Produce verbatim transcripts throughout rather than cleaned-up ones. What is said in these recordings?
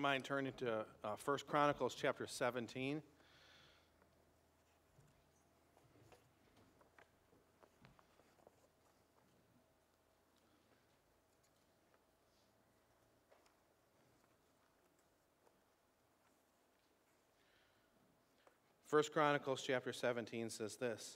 Mind turning to uh, First Chronicles chapter seventeen. First Chronicles chapter seventeen says this.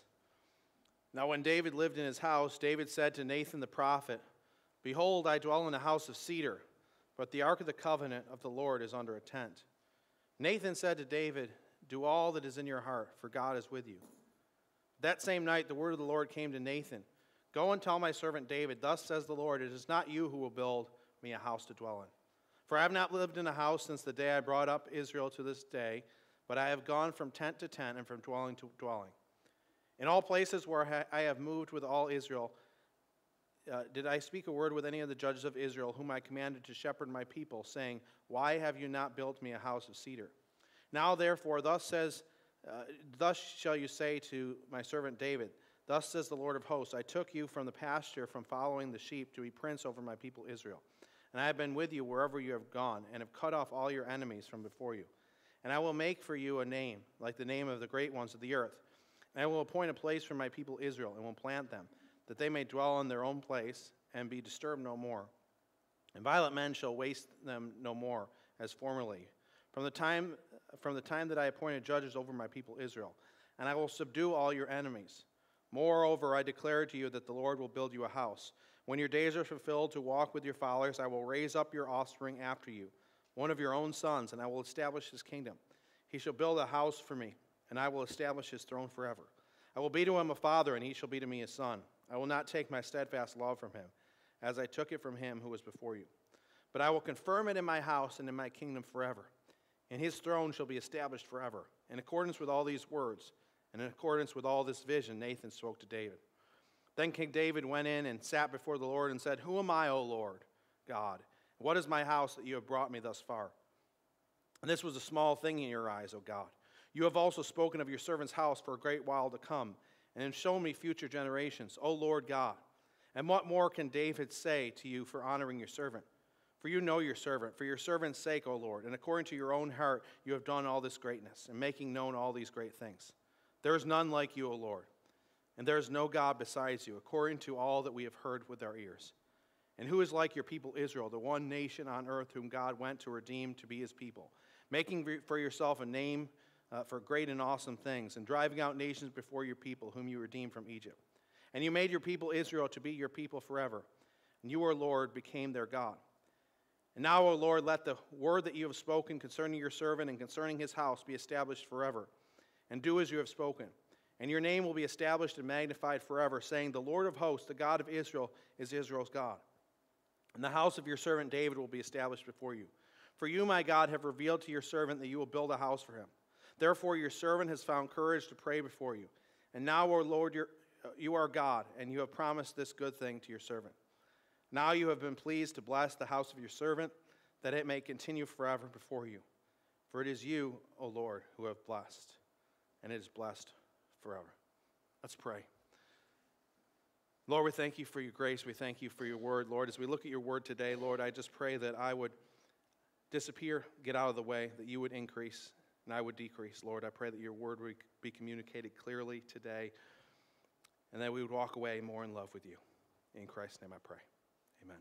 Now when David lived in his house, David said to Nathan the prophet, "Behold, I dwell in a house of cedar, but the ark of the covenant of the Lord is under a tent." Nathan said to David, "Do all that is in your heart, for God is with you." That same night the word of the Lord came to Nathan. "Go and tell my servant David, thus says the Lord, it is not you who will build me a house to dwell in. For I have not lived in a house since the day I brought up Israel to this day, but I have gone from tent to tent and from dwelling to dwelling. In all places where I have moved with all Israel, Uh, did I speak a word with any of the judges of Israel, whom I commanded to shepherd my people, saying, Why have you not built me a house of cedar? Now therefore, thus says, uh, thus shall you say to my servant David, Thus says the Lord of hosts, I took you from the pasture, from following the sheep, to be prince over my people Israel. And I have been with you wherever you have gone, and have cut off all your enemies from before you. And I will make for you a name, like the name of the great ones of the earth. And I will appoint a place for my people Israel, and will plant them, that they may dwell in their own place and be disturbed no more. And violent men shall waste them no more, as formerly, from the time from the time that I appointed judges over my people Israel. And I will subdue all your enemies. Moreover, I declare to you that the Lord will build you a house. When your days are fulfilled to walk with your fathers, I will raise up your offspring after you, one of your own sons, and I will establish his kingdom. He shall build a house for me, and I will establish his throne forever. I will be to him a father, and he shall be to me a son. I will not take my steadfast love from him, as I took it from him who was before you. But I will confirm it in my house and in my kingdom forever, and his throne shall be established forever. In accordance with all these words, and in accordance with all this vision, Nathan spoke to David. Then King David went in and sat before the Lord and said, Who am I, O Lord God? What is my house that you have brought me thus far? And this was a small thing in your eyes, O God. You have also spoken of your servant's house for a great while to come, and have shown me future generations, O Lord God. And what more can David say to you for honoring your servant? For you know your servant, for your servant's sake, O Lord, and according to your own heart you have done all this greatness, and making known all these great things. There is none like you, O Lord, and there is no God besides you, according to all that we have heard with our ears. And who is like your people Israel, the one nation on earth whom God went to redeem to be his people, making for yourself a name Uh, for great and awesome things, and driving out nations before your people, whom you redeemed from Egypt. And you made your people Israel to be your people forever, and you, O Lord, became their God. And now, O Lord, let the word that you have spoken concerning your servant and concerning his house be established forever, and do as you have spoken. And your name will be established and magnified forever, saying, The Lord of hosts, the God of Israel, is Israel's God. And the house of your servant David will be established before you. For you, my God, have revealed to your servant that you will build a house for him. Therefore your servant has found courage to pray before you. And now, O Lord, you are God, and you have promised this good thing to your servant. Now you have been pleased to bless the house of your servant, that it may continue forever before you. For it is you, O Lord, who have blessed, and it is blessed forever. Let's pray. Lord, we thank you for your grace. We thank you for your word. Lord, as we look at your word today, Lord, I just pray that I would disappear, get out of the way, that you would increase, and I would decrease. Lord, I pray that your word would be communicated clearly today, and that we would walk away more in love with you. In Christ's name I pray. Amen.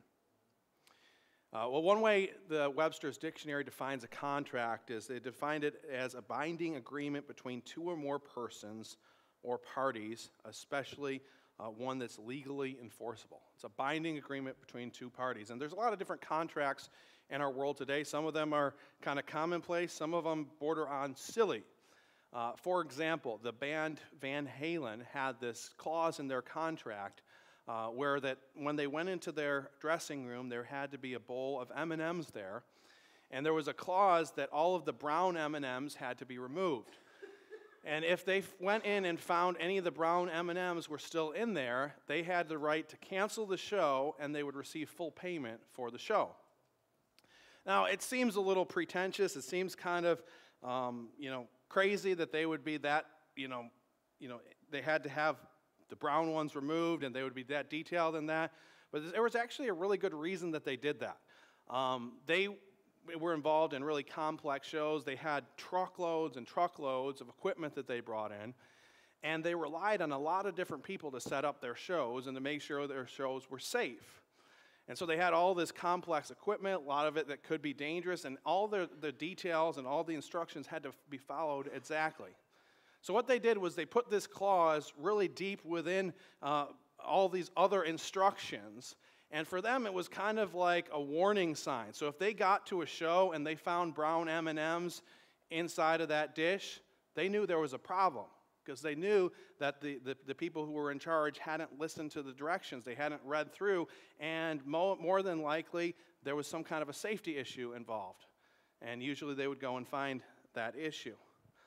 Uh, well, one way the Webster's Dictionary defines a contract is they defined it as a binding agreement between two or more persons or parties, especially uh, one that's legally enforceable. It's a binding agreement between two parties. And there's a lot of different contracts in our world today. Some of them are kind of commonplace. Some of them border on silly. Uh, for example, the band Van Halen had this clause in their contract uh, where that when they went into their dressing room, there had to be a bowl of M and M's there. And there was a clause that all of the brown M and M's had to be removed. And if they went in and found any of the brown M and M's were still in there, they had the right to cancel the show, and they would receive full payment for the show. Now, it seems a little pretentious. It seems kind of, um, you know, crazy that they would be that, you know, you know, they had to have the brown ones removed, and they would be that detailed in that. But there was actually a really good reason that they did that. Um, they were involved in really complex shows. They had truckloads and truckloads of equipment that they brought in, and they relied on a lot of different people to set up their shows and to make sure their shows were safe. And so they had all this complex equipment, a lot of it that could be dangerous, and all the, the details and all the instructions had to be followed exactly. So what they did was they put this clause really deep within uh, all these other instructions, and for them it was kind of like a warning sign. So if they got to a show and they found brown M and M's inside of that dish, they knew there was a problem, because they knew that the, the, the people who were in charge hadn't listened to the directions, they hadn't read through, and mo more than likely there was some kind of a safety issue involved. And usually they would go and find that issue.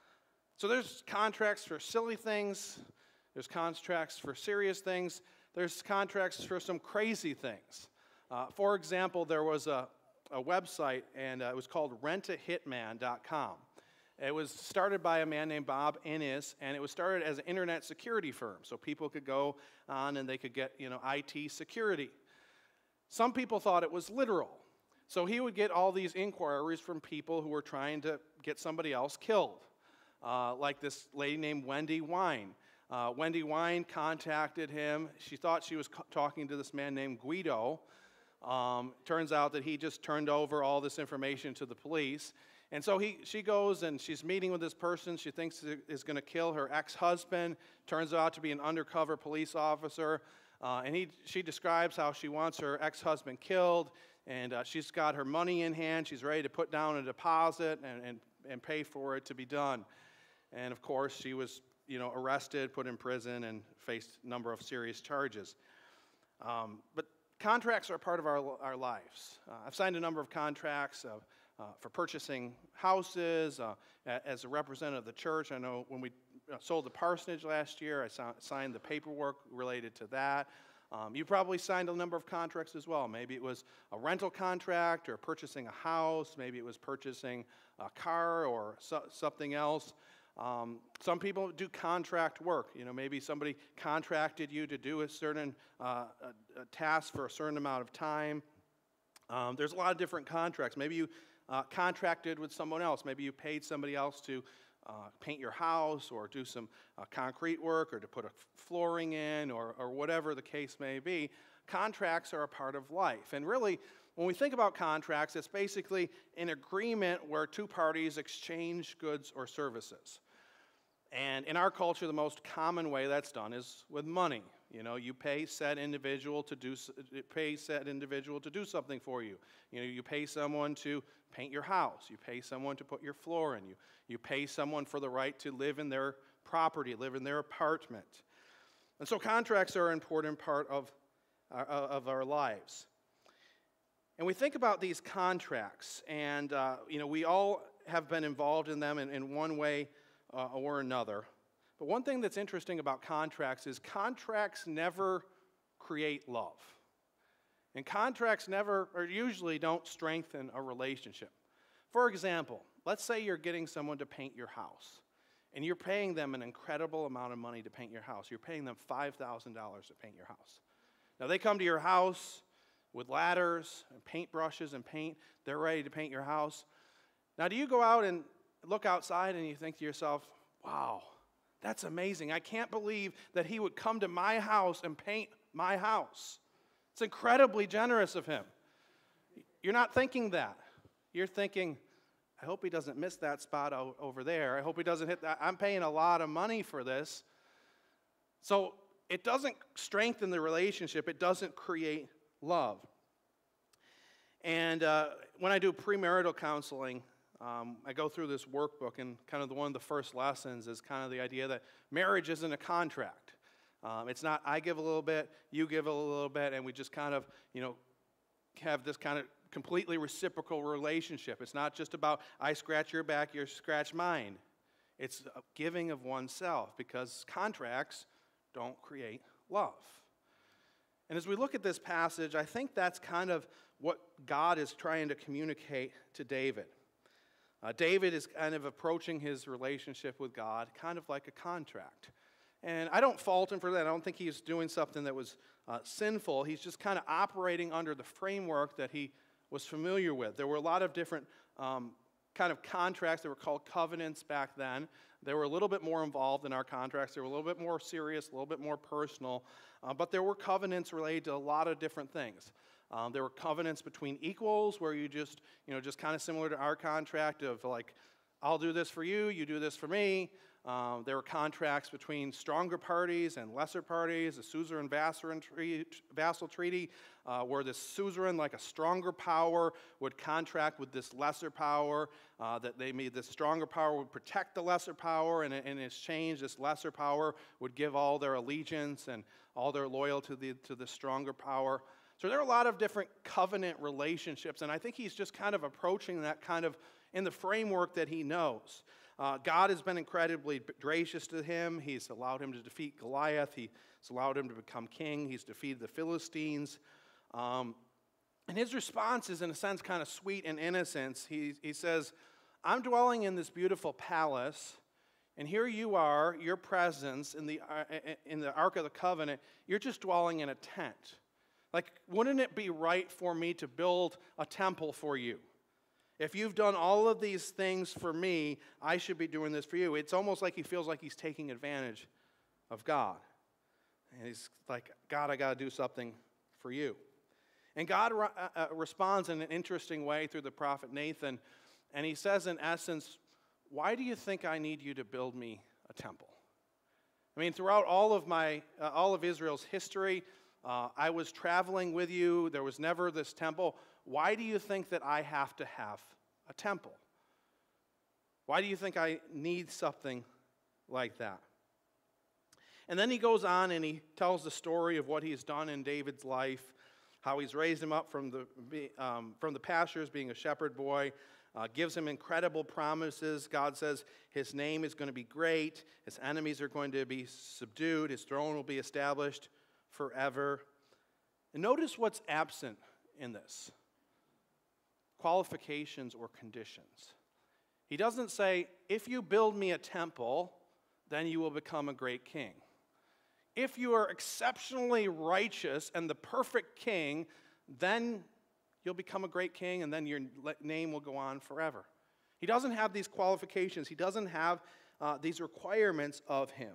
So there's contracts for silly things, there's contracts for serious things, there's contracts for some crazy things. Uh, for example, there was a, a website, and uh, it was called rent a hitman dot com. It was started by a man named Bob Innes, and it was started as an internet security firm, so people could go on and they could get, you know, I T security. Some people thought it was literal, so he would get all these inquiries from people who were trying to get somebody else killed, uh, like this lady named Wendy Wine. Uh, Wendy Wine contacted him. She thought she was talking to this man named Guido. Um, turns out that he just turned over all this information to the police. And so he, she goes and she's meeting with this person she thinks is going to kill her ex-husband. Turns out to be an undercover police officer. Uh, and he, she describes how she wants her ex-husband killed. And uh, she's got her money in hand. She's ready to put down a deposit and, and, and pay for it to be done. And of course, she was, you know, arrested, put in prison, and faced a number of serious charges. Um, but contracts are a part of our, our lives. Uh, I've signed a number of contracts of Uh, for purchasing houses. Uh, as a representative of the church, I know when we sold the parsonage last year, I so signed the paperwork related to that. Um, you probably signed a number of contracts as well. Maybe it was a rental contract or purchasing a house. Maybe it was purchasing a car or so, something else. Um, some people do contract work. You know, maybe somebody contracted you to do a certain uh, a, a task for a certain amount of time. Um, there's a lot of different contracts. Maybe you Uh, contracted with someone else. Maybe you paid somebody else to uh, paint your house or do some uh, concrete work or to put a flooring in or, or whatever the case may be. Contracts are a part of life. And really, when we think about contracts, it's basically an agreement where two parties exchange goods or services. And in our culture, the most common way that's done is with money. You know, you pay said individual to do pay said individual to do something for you. You know, you pay someone to paint your house. You pay someone to put your floor in. You you pay someone for the right to live in their property, live in their apartment. And so contracts are an important part of our, of our lives. And we think about these contracts, and uh, you know, we all have been involved in them in, in one way uh, or another. But one thing that's interesting about contracts is contracts never create love. And contracts never, or usually don't strengthen a relationship. For example, let's say you're getting someone to paint your house, and you're paying them an incredible amount of money to paint your house. You're paying them five thousand dollars to paint your house. Now, they come to your house with ladders and paintbrushes and paint. They're ready to paint your house. Now, do you go out and look outside and you think to yourself, wow, that's amazing. I can't believe that he would come to my house and paint my house. It's incredibly generous of him. You're not thinking that. You're thinking, I hope he doesn't miss that spot over there. I hope he doesn't hit that. I'm paying a lot of money for this. So it doesn't strengthen the relationship. It doesn't create love. And uh, when I do premarital counseling, Um, I go through this workbook, and kind of the, one of the first lessons is kind of the idea that marriage isn't a contract. Um, it's not I give a little bit, you give a little bit, and we just kind of, you know, have this kind of completely reciprocal relationship. It's not just about I scratch your back, you scratch mine. It's a giving of oneself, because contracts don't create love. And as we look at this passage, I think that's kind of what God is trying to communicate to David. Uh, David is kind of approaching his relationship with God kind of like a contract. And I don't fault him for that. I don't think he's doing something that was uh, sinful. He's just kind of operating under the framework that he was familiar with. There were a lot of different um, kind of contracts that were called covenants back then. They were a little bit more involved in our contracts. They were a little bit more serious, a little bit more personal. Uh, but there were covenants related to a lot of different things. Um, there were covenants between equals where you just, you know, just kind of similar to our contract of like, I'll do this for you, you do this for me. Um, there were contracts between stronger parties and lesser parties, the suzerain vassal treaty, vassal treaty uh, where the suzerain, like a stronger power, would contract with this lesser power, uh, that they made this stronger power would protect the lesser power, and in exchange, this lesser power would give all their allegiance and all their loyalty to the, to the stronger power. So there are a lot of different covenant relationships, and I think he's just kind of approaching that kind of in the framework that he knows. Uh, God has been incredibly gracious to him. He's allowed him to defeat Goliath. He's allowed him to become king. He's defeated the Philistines. Um, and his response is, in a sense, kind of sweet and innocent. He, he says, I'm dwelling in this beautiful palace, and here you are, your presence in the, uh, in the Ark of the Covenant, you're just dwelling in a tent. Like, wouldn't it be right for me to build a temple for you? If you've done all of these things for me, I should be doing this for you. It's almost like he feels like he's taking advantage of God. And he's like, God, I got to do something for you. And God re- uh, responds in an interesting way through the prophet Nathan. And he says, in essence, why do you think I need you to build me a temple? I mean, throughout all of my, uh, all of Israel's history, uh, I was traveling with you. There was never this temple. Why do you think that I have to have a temple? Why do you think I need something like that? And then he goes on and he tells the story of what he's done in David's life, how he's raised him up from the, um, from the pastures, being a shepherd boy, uh, gives him incredible promises. God says his name is going to be great, his enemies are going to be subdued, his throne will be established forever. And notice what's absent in this. Qualifications or conditions. He doesn't say, if you build me a temple, then you will become a great king. If you are exceptionally righteous and the perfect king, then you'll become a great king and then your name will go on forever. He doesn't have these qualifications. He doesn't have uh, these requirements of him.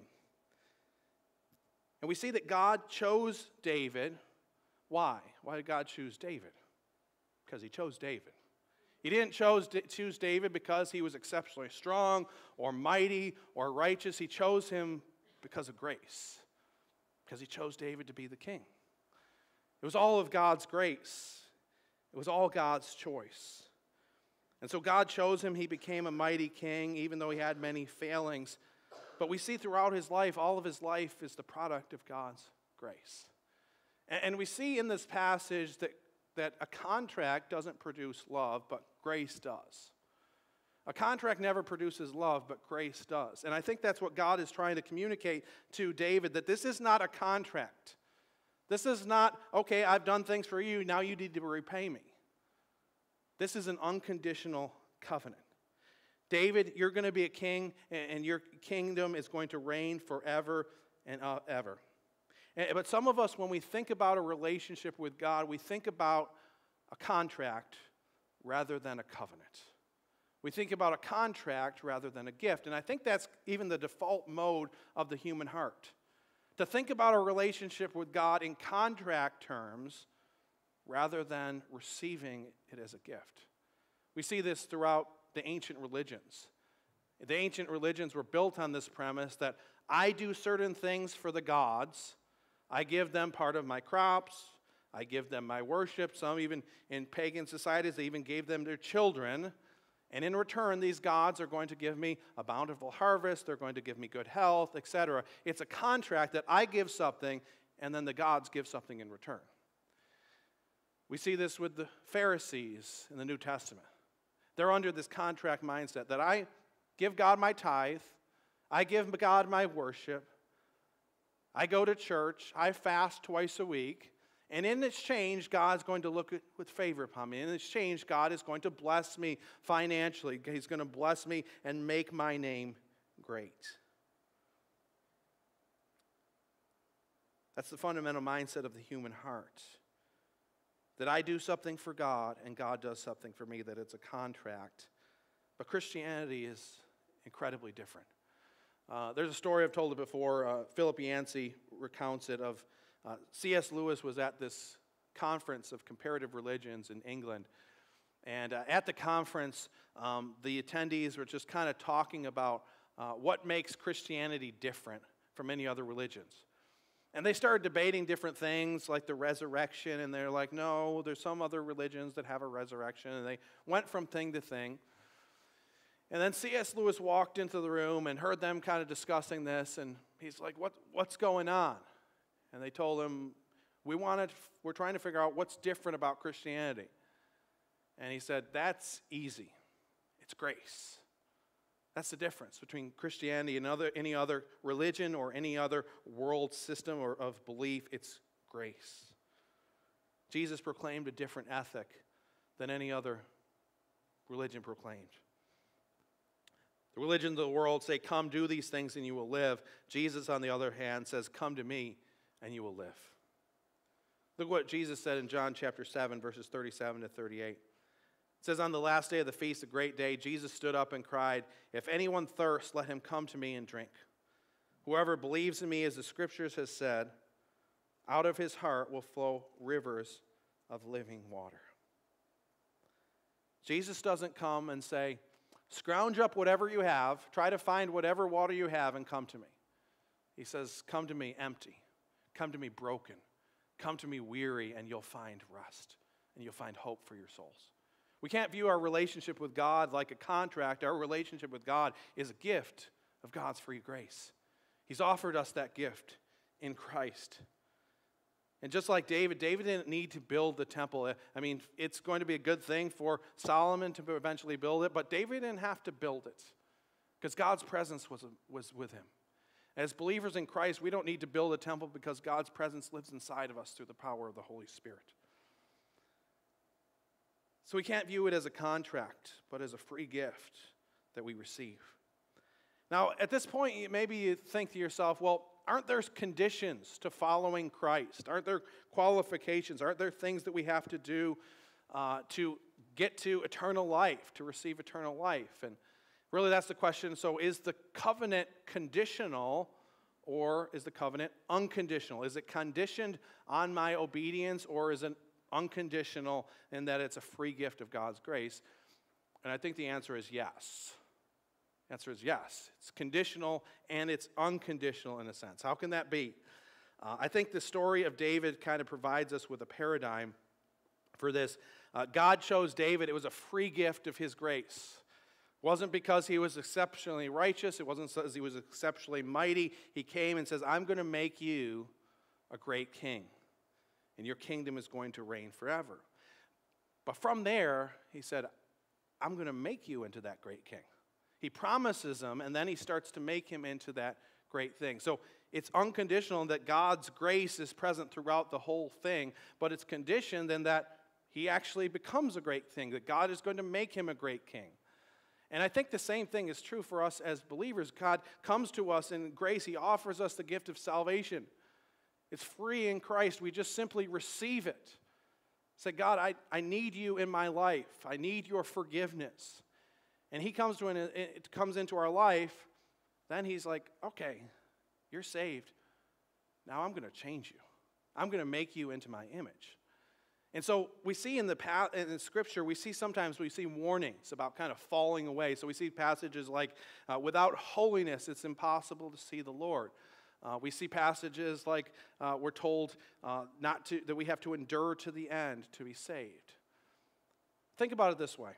And we see that God chose David. Why? Why did God choose David? Because he chose David. He didn't chose, choose David because he was exceptionally strong or mighty or righteous. He chose him because of grace, because he chose David to be the king. It was all of God's grace. It was all God's choice. And so God chose him. He became a mighty king, even though he had many failings. But we see throughout his life, all of his life is the product of God's grace. And we see in this passage that that a contract doesn't produce love, but grace does. A contract never produces love, but grace does. And I think that's what God is trying to communicate to David, that this is not a contract. This is not, okay, I've done things for you, now you need to repay me. This is an unconditional covenant. David, you're going to be a king, and your kingdom is going to reign forever and ever. But some of us, when we think about a relationship with God, we think about a contract rather than a covenant. We think about a contract rather than a gift. And I think that's even the default mode of the human heart. To think about a relationship with God in contract terms rather than receiving it as a gift. We see this throughout the ancient religions. The ancient religions were built on this premise that I do certain things for the gods. I give them part of my crops. I give them my worship. Some even in pagan societies, they even gave them their children. And in return, these gods are going to give me a bountiful harvest. They're going to give me good health, et cetera. It's a contract that I give something, and then the gods give something in return. We see this with the Pharisees in the New Testament. They're under this contract mindset that I give God my tithe. I give God my worship. I go to church, I fast twice a week, and in exchange, God's going to look with favor upon me. In exchange, God is going to bless me financially. He's going to bless me and make my name great. That's the fundamental mindset of the human heart. that I do something for God and God does something for me, that it's a contract. But Christianity is incredibly different. Uh, there's a story, I've told it before. Uh, Philip Yancey recounts it of uh, C S Lewis was at this conference of comparative religions in England. And uh, at the conference, um, the attendees were just kind of talking about uh, what makes Christianity different from any other religions. And they started debating different things like the resurrection, and they're like, no, there's some other religions that have a resurrection, and they went from thing to thing. And then C S Lewis walked into the room and heard them kind of discussing this, and he's like, what, what's going on? And they told him, we wanted, we're trying to figure out what's different about Christianity. And he said, that's easy. It's grace. That's the difference between Christianity and other, any other religion or any other world system or of belief. It's grace. Jesus proclaimed a different ethic than any other religion proclaimed. The religions of the world say, come do these things and you will live. Jesus, on the other hand, says, come to me and you will live. Look what Jesus said in John chapter seven, verses thirty-seven to thirty-eight. It says, on the last day of the feast, a great day, Jesus stood up and cried, if anyone thirsts, let him come to me and drink. Whoever believes in me, as the scriptures has said, out of his heart will flow rivers of living water. Jesus doesn't come and say, scrounge up whatever you have, try to find whatever water you have, and come to me. He says, come to me empty, come to me broken, come to me weary, and you'll find rest, and you'll find hope for your souls. We can't view our relationship with God like a contract. Our relationship with God is a gift of God's free grace. He's offered us that gift in Christ. And just like David, David didn't need to build the temple. I mean, it's going to be a good thing for Solomon to eventually build it, but David didn't have to build it because God's presence was, was with him. As believers in Christ, we don't need to build a temple because God's presence lives inside of us through the power of the Holy Spirit. So we can't view it as a contract, but as a free gift that we receive. Now, at this point, maybe you think to yourself, well, aren't there conditions to following Christ? Aren't there qualifications? Aren't there things that we have to do uh, to get to eternal life, to receive eternal life? And really that's the question. So is the covenant conditional or is the covenant unconditional? Is it conditioned on my obedience or is it unconditional in that it's a free gift of God's grace? And I think the answer is yes. The answer is yes. It's conditional and it's unconditional in a sense. How can that be? Uh, I think the story of David kind of provides us with a paradigm for this. Uh, God chose David. It was a free gift of his grace. It wasn't because he was exceptionally righteous. It wasn't because he was exceptionally mighty. He came and says, I'm going to make you a great king. And your kingdom is going to reign forever. But from there, he said, I'm going to make you into that great king. He promises him, and then he starts to make him into that great thing. So it's unconditional in that God's grace is present throughout the whole thing, but it's conditioned in that he actually becomes a great thing, that God is going to make him a great king. And I think the same thing is true for us as believers. God comes to us in grace. He offers us the gift of salvation. It's free in Christ. We just simply receive it. Say, God, I, I need you in my life. I need your forgiveness. And he comes to an, it comes into our life. Then he's like, okay, you're saved. Now I'm going to change you. I'm going to make you into my image. And so we see in the in the Scripture, we see sometimes we see warnings about kind of falling away. So we see passages like, uh, without holiness, it's impossible to see the Lord. Uh, we see passages like uh, we're told uh, not to that we have to endure to the end to be saved. Think about it this way.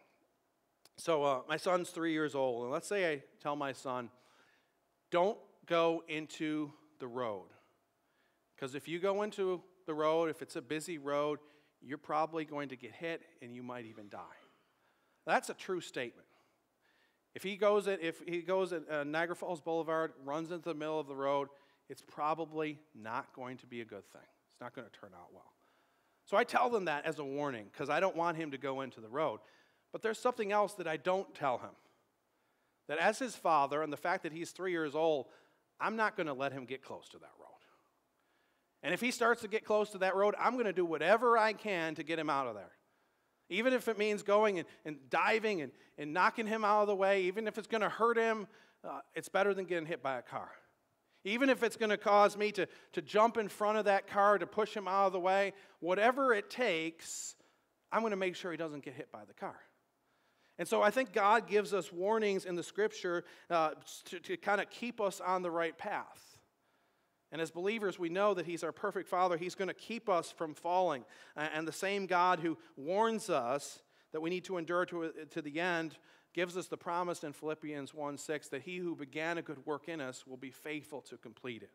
So uh, my son's three years old, and let's say I tell my son, don't go into the road. Because if you go into the road, if it's a busy road, you're probably going to get hit and you might even die. That's a true statement. If he goes at, if he goes at uh, Niagara Falls Boulevard, runs into the middle of the road, it's probably not going to be a good thing. It's not going to turn out well. So I tell them that as a warning because I don't want him to go into the road. But there's something else that I don't tell him. That as his father, and the fact that he's three years old, I'm not going to let him get close to that road. And if he starts to get close to that road, I'm going to do whatever I can to get him out of there. Even if it means going and, and diving and, and knocking him out of the way, even if it's going to hurt him, uh, it's better than getting hit by a car. Even if it's going to cause me to, to jump in front of that car to push him out of the way, whatever it takes, I'm going to make sure he doesn't get hit by the car. And so I think God gives us warnings in the Scripture uh, to, to kind of keep us on the right path. And as believers, we know that He's our perfect Father. He's going to keep us from falling. And the same God who warns us that we need to endure to, to the end gives us the promise in Philippians one six that He who began a good work in us will be faithful to complete it.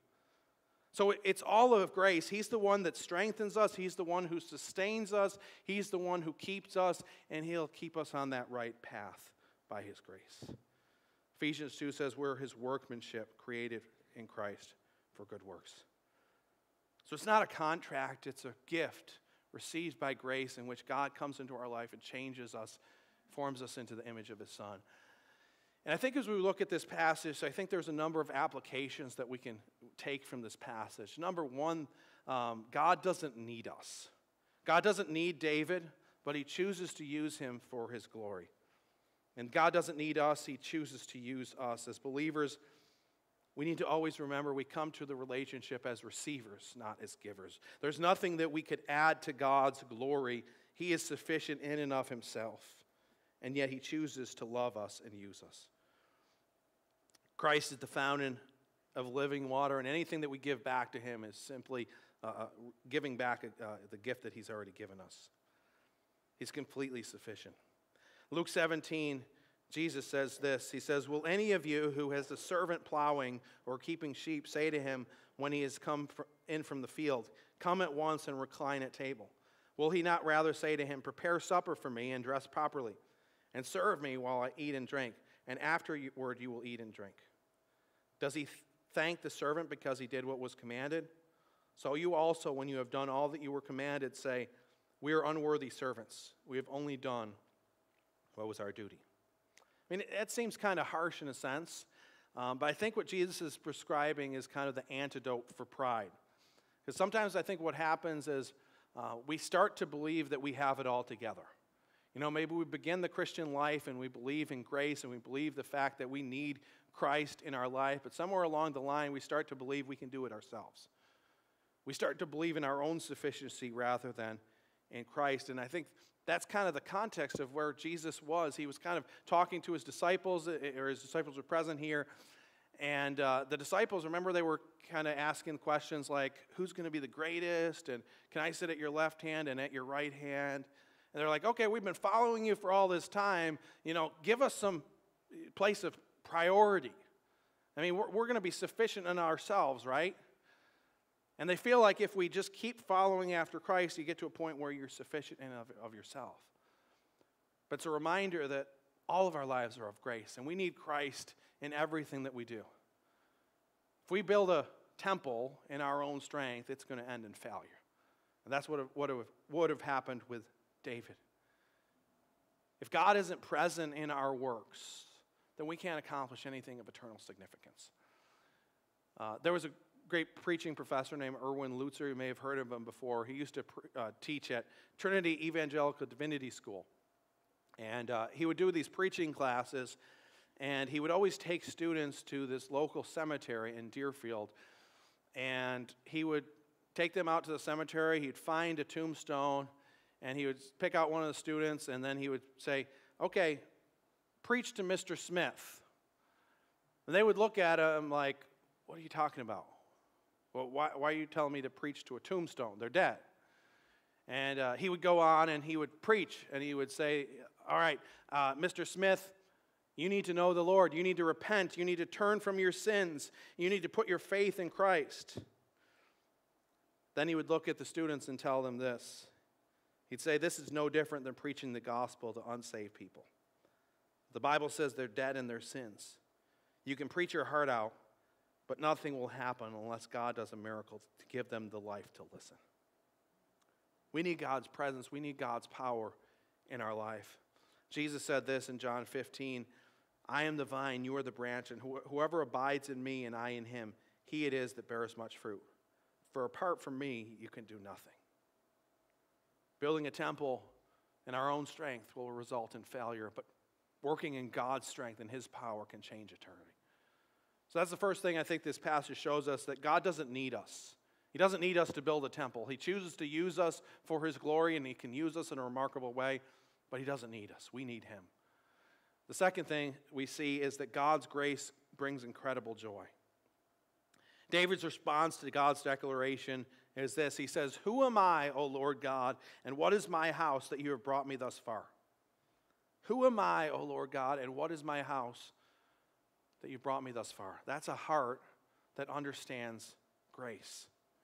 So it's all of grace. He's the one that strengthens us. He's the one who sustains us. He's the one who keeps us, and He'll keep us on that right path by His grace. Ephesians two says we're His workmanship created in Christ for good works. So it's not a contract, it's a gift received by grace in which God comes into our life and changes us, forms us into the image of His Son. And I think as we look at this passage, I think there's a number of applications that we can take from this passage. Number one, um, God doesn't need us. God doesn't need David, but He chooses to use him for His glory. And God doesn't need us, He chooses to use us. As believers, we need to always remember we come to the relationship as receivers, not as givers. There's nothing that we could add to God's glory. He is sufficient in and of Himself, and yet He chooses to love us and use us. Christ is the fountain of living water, and anything that we give back to Him is simply uh, giving back uh, the gift that He's already given us. He's completely sufficient. Luke seventeen, Jesus says this. He says, will any of you who has a servant plowing or keeping sheep say to him when he has come in from the field, come at once and recline at table? Will he not rather say to him, prepare supper for me and dress properly, and serve me while I eat and drink, and afterward you will eat and drink? Does he thank the servant because he did what was commanded? So you also, when you have done all that you were commanded, say, we are unworthy servants. We have only done what was our duty. I mean, that seems kind of harsh in a sense, um, but I think what Jesus is prescribing is kind of the antidote for pride. Because sometimes I think what happens is uh, we start to believe that we have it all together. You know, maybe we begin the Christian life and we believe in grace and we believe the fact that we need Christ in our life, but somewhere along the line we start to believe we can do it ourselves. We start to believe in our own sufficiency rather than in Christ, and I think that's kind of the context of where Jesus was. He was kind of talking to His disciples, or His disciples were present here. And uh, the disciples, remember, they were kind of asking questions like, who's going to be the greatest? And can I sit at your left hand and at your right hand? And they're like, okay, we've been following you for all this time. You know, give us some place of priority. I mean, we're, we're going to be sufficient in ourselves, right? And they feel like if we just keep following after Christ, you get to a point where you're sufficient in of, of yourself. But it's a reminder that all of our lives are of grace, and we need Christ in everything that we do. If we build a temple in our own strength, it's going to end in failure. And that's what, what would have happened with David. If God isn't present in our works, then we can't accomplish anything of eternal significance. Uh, there was a great preaching professor named Erwin Lutzer. You may have heard of him before. He used to uh, teach at Trinity Evangelical Divinity School. And uh, he would do these preaching classes, and he would always take students to this local cemetery in Deerfield. And he would take them out to the cemetery. He'd find a tombstone, and he would pick out one of the students, and then he would say, okay, preach to Mister Smith. And they would look at him like, what are you talking about? Well, why, why are you telling me to preach to a tombstone? They're dead. And uh, he would go on and he would preach, and he would say, all right, uh, Mister Smith, you need to know the Lord. You need to repent. You need to turn from your sins. You need to put your faith in Christ. Then he would look at the students and tell them this. He'd say, this is no different than preaching the gospel to unsaved people. The Bible says they're dead in their sins. You can preach your heart out, but nothing will happen unless God does a miracle to give them the life to listen. We need God's presence. We need God's power in our life. Jesus said this in John fifteen, I am the vine, you are the branch, and wh- whoever abides in me and I in him, he it is that bears much fruit. For apart from me, you can do nothing. Building a temple in our own strength will result in failure, but working in God's strength and his power can change eternity. So that's the first thing I think this passage shows us, that God doesn't need us. He doesn't need us to build a temple. He chooses to use us for his glory, and he can use us in a remarkable way, but he doesn't need us. We need him. The second thing we see is that God's grace brings incredible joy. David's response to God's declaration is this. He says, "Who am I, O Lord God, and what is my house that you have brought me thus far?" Who am I, O Lord God, and what is my house that you brought me thus far? That's a heart that understands grace.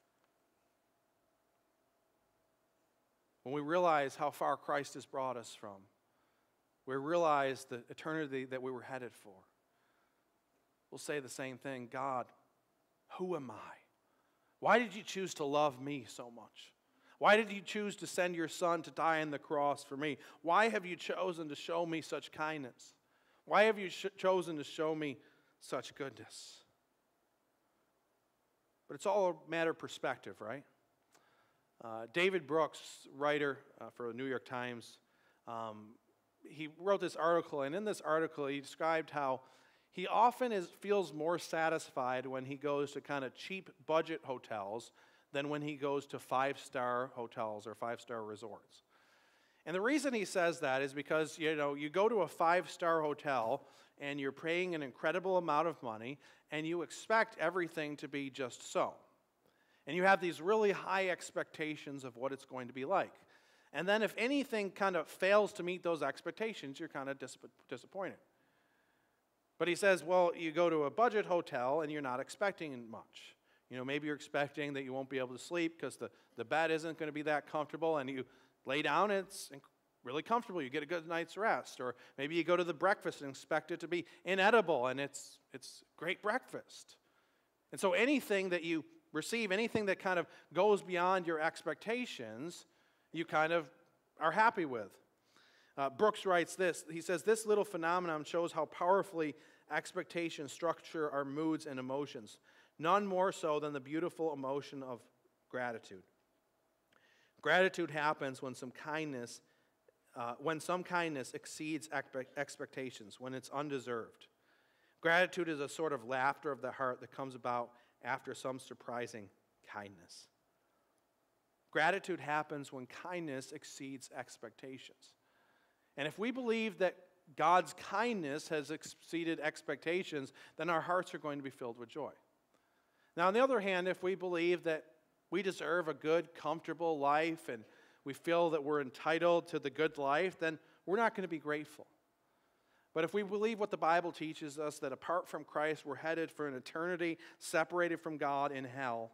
When we realize how far Christ has brought us from, we realize the eternity that we were headed for, we'll say the same thing. God, who am I? Why did you choose to love me so much? Why did you choose to send your son to die on the cross for me? Why have you chosen to show me such kindness? Why have you sh- chosen to show me such goodness? But it's all a matter of perspective, right? Uh, David Brooks, writer uh, for the New York Times, um, he wrote this article, and in this article he described how he often is, feels more satisfied when he goes to kind of cheap budget hotels than when he goes to five-star hotels or five-star resorts. And the reason he says that is because, you know, you go to a five-star hotel and you're paying an incredible amount of money and you expect everything to be just so. And you have these really high expectations of what it's going to be like. And then if anything kind of fails to meet those expectations, you're kind of dis- disappointed. But he says, well, you go to a budget hotel and you're not expecting much. You know, maybe you're expecting that you won't be able to sleep because the, the bed isn't going to be that comfortable, and you lay down and it's really comfortable. You get a good night's rest. Or maybe you go to the breakfast and expect it to be inedible, and it's it's great breakfast. And so anything that you receive, anything that kind of goes beyond your expectations, you kind of are happy with. Uh, Brooks writes this. He says, "This little phenomenon shows how powerfully expectations structure our moods and emotions, none more so than the beautiful emotion of gratitude. Gratitude happens when some kindness, uh, when some kindness exceeds expe- expectations, when it's undeserved. Gratitude is a sort of laughter of the heart that comes about after some surprising kindness. Gratitude happens when kindness exceeds expectations. And if we believe that God's kindness has exceeded expectations, then our hearts are going to be filled with joy. Now, on the other hand, if we believe that we deserve a good, comfortable life and we feel that we're entitled to the good life, then we're not going to be grateful. But if we believe what the Bible teaches us, that apart from Christ, we're headed for an eternity separated from God in hell,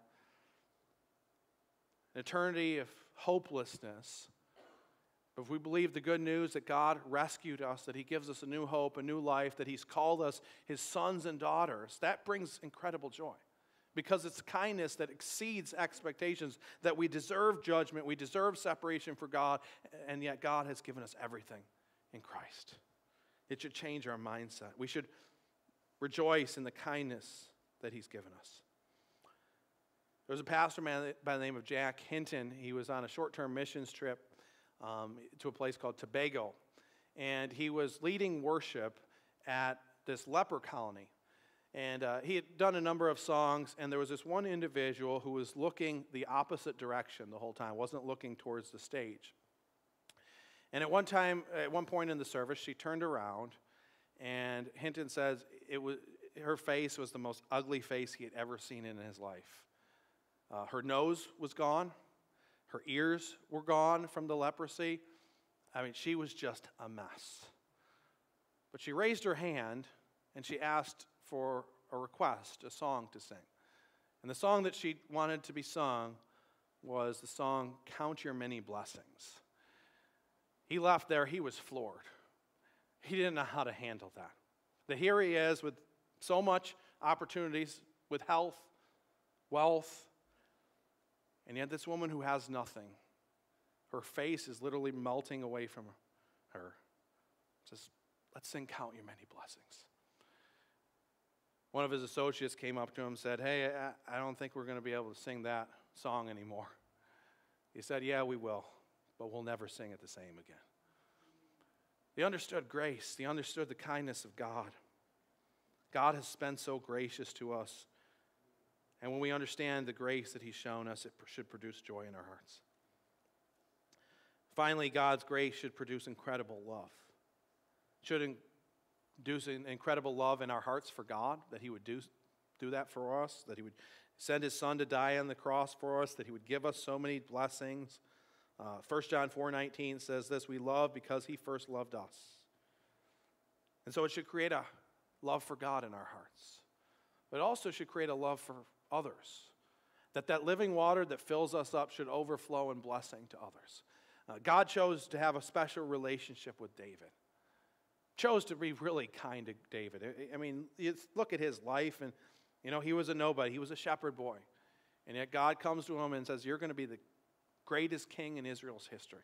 an eternity of hopelessness, but if we believe the good news that God rescued us, that he gives us a new hope, a new life, that he's called us his sons and daughters, that brings incredible joy. Because it's kindness that exceeds expectations, that we deserve judgment, we deserve separation from God, and yet God has given us everything in Christ. It should change our mindset. We should rejoice in the kindness that he's given us. There was a pastor man by the name of Jack Hinton. He was on a short-term missions trip um, to a place called Tobago, and he was leading worship at this leper colony. And uh, he had done a number of songs, and there was this one individual who was looking the opposite direction the whole time, wasn't looking towards the stage. And at one time, at one point in the service, she turned around, and Hinton says it was her face was the most ugly face he had ever seen in his life. Uh, her nose was gone. Her ears were gone from the leprosy. I mean, she was just a mess. But she raised her hand, and she asked for a request, a song to sing. And the song that she wanted to be sung was the song, "Count Your Many Blessings." He left there, he was floored. He didn't know how to handle that. That here he is with so much opportunities, with health, wealth, and yet this woman who has nothing, her face is literally melting away from her. Says, "Let's sing Count Your Many Blessings." One of his associates came up to him and said, "Hey, I, I don't think we're going to be able to sing that song anymore. He said, yeah, we will, but we'll never sing it the same again. They understood grace. They understood the kindness of God. God has been so gracious to us. And when we understand the grace that he's shown us, it should produce joy in our hearts. Finally, God's grace should produce incredible love. It should produce an incredible love in our hearts for God, that he would do, do that for us, that he would send his son to die on the cross for us, that he would give us so many blessings. Uh, First John four nineteen says this, we love because he first loved us. And so it should create a love for God in our hearts. But it also should create a love for others. That that living water that fills us up should overflow in blessing to others. Uh, God chose to have a special relationship with David. Chose to be really kind to David. I, I mean, look at his life, and you know, he was a nobody. He was a shepherd boy. And yet God comes to him and says, you're going to be the greatest king in Israel's history.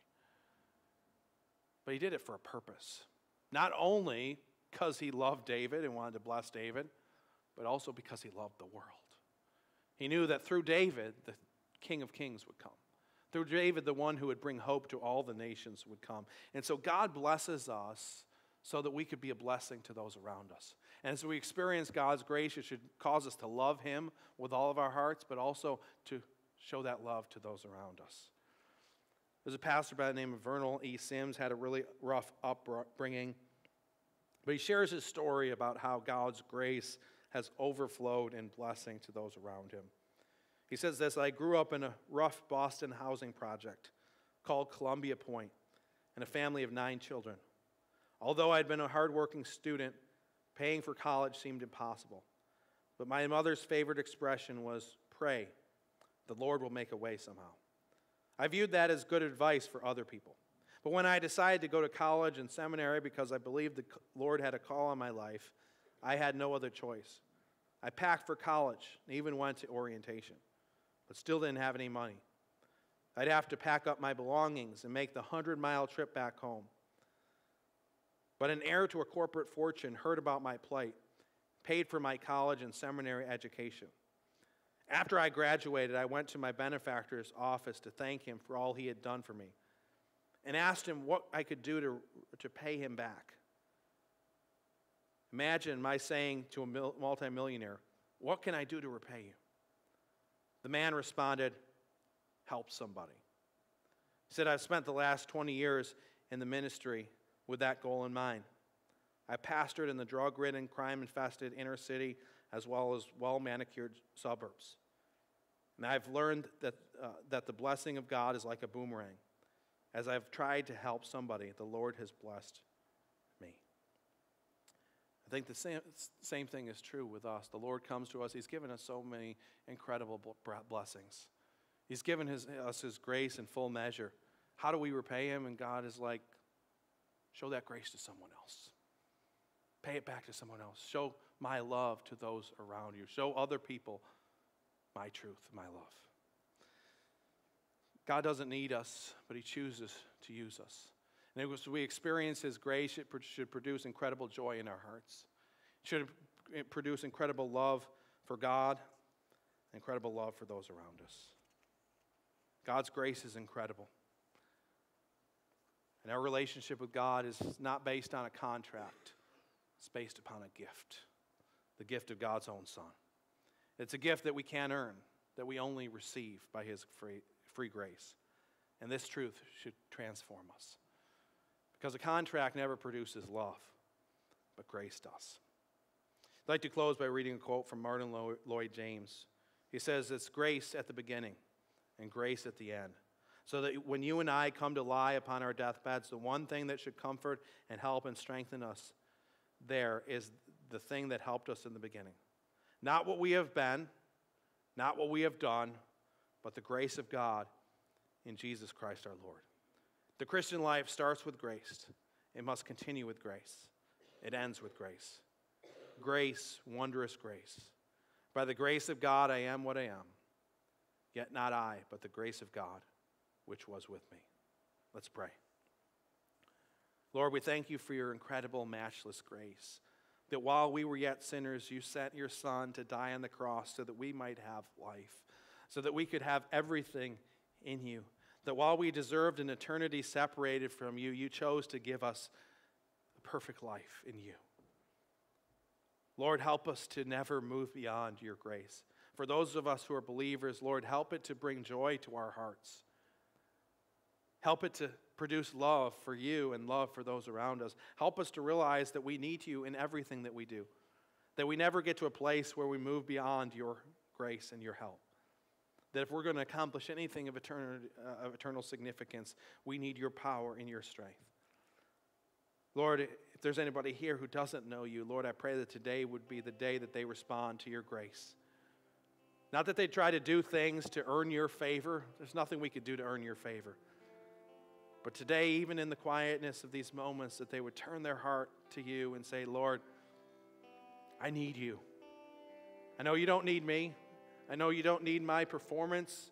But he did it for a purpose. Not only because he loved David and wanted to bless David, but also because he loved the world. He knew that through David, the King of Kings would come. Through David, the one who would bring hope to all the nations would come. And so God blesses us so that we could be a blessing to those around us. And as we experience God's grace, it should cause us to love him with all of our hearts, but also to show that love to those around us. There's a pastor by the name of Vernal E. Sims, had a really rough upbringing. But he shares his story about how God's grace has overflowed in blessing to those around him. He says this, I grew up in a rough Boston housing project called Columbia Point in a family of nine children. Although I'd been a hardworking student, paying for college seemed impossible. But my mother's favorite expression was, pray, the Lord will make a way somehow. I viewed that as good advice for other people. But when I decided to go to college and seminary because I believed the Lord had a call on my life, I had no other choice. I packed for college and even went to orientation, but still didn't have any money. I'd have to pack up my belongings and make the hundred-mile trip back home. But an heir to a corporate fortune heard about my plight, paid for my college and seminary education. After I graduated, I went to my benefactor's office to thank him for all he had done for me and asked him what I could do to, to pay him back. Imagine my saying to a multimillionaire, what can I do to repay you? The man responded, help somebody. He said, I've spent the last twenty years in the ministry with that goal in mind. I pastored in the drug-ridden, crime-infested inner city as well as well-manicured suburbs. And I've learned that, uh, that the blessing of God is like a boomerang. As I've tried to help somebody, the Lord has blessed me. I think the same, same thing is true with us. The Lord comes to us. He's given us so many incredible blessings. He's given his, us his grace in full measure. How do we repay him? And God is like, show that grace to someone else. Pay it back to someone else. Show my love to those around you. Show other people my truth, my love. God doesn't need us, but he chooses to use us. And as we experience his grace, it should produce incredible joy in our hearts. It should produce incredible love for God, incredible love for those around us. God's grace is incredible. And our relationship with God is not based on a contract. It's based upon a gift, the gift of God's own Son. It's a gift that we can't earn, that we only receive by his free, free grace. And this truth should transform us. Because a contract never produces love, but grace does. I'd like to close by reading a quote from Martin Lloyd James. He says, it's grace at the beginning and grace at the end. So that when you and I come to lie upon our deathbeds, the one thing that should comfort and help and strengthen us there is the thing that helped us in the beginning. Not what we have been, not what we have done, but the grace of God in Jesus Christ our Lord. The Christian life starts with grace. It must continue with grace. It ends with grace. Grace, wondrous grace. By the grace of God I am what I am. Yet not I, but the grace of God which was with me. Let's pray. Lord, we thank you for your incredible, matchless grace, that while we were yet sinners, you sent your Son to die on the cross so that we might have life. so that we could have everything in you. That while we deserved an eternity separated from you, you chose to give us a perfect life in you. Lord, help us to never move beyond your grace. For those of us who are believers, Lord, help it to bring joy to our hearts. Help it to produce love for you and love for those around us. Help us to realize that we need you in everything that we do. That we never get to a place where we move beyond your grace and your help. That if we're going to accomplish anything of eternal, uh, of eternal significance, we need your power and your strength. Lord, if there's anybody here who doesn't know you, Lord, I pray that today would be the day that they respond to your grace. Not that they try to do things to earn your favor. There's nothing we could do to earn your favor. But today, even in the quietness of these moments, that they would turn their heart to you and say, Lord, I need you. I know you don't need me. I know you don't need my performance.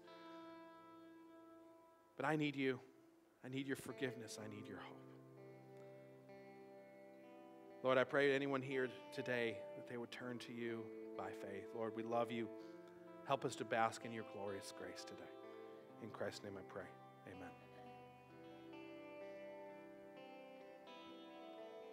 But I need you. I need your forgiveness. I need your hope. Lord, I pray anyone here today that they would turn to you by faith. Lord, we love you. Help us to bask in your glorious grace today. In Christ's name I pray. Amen.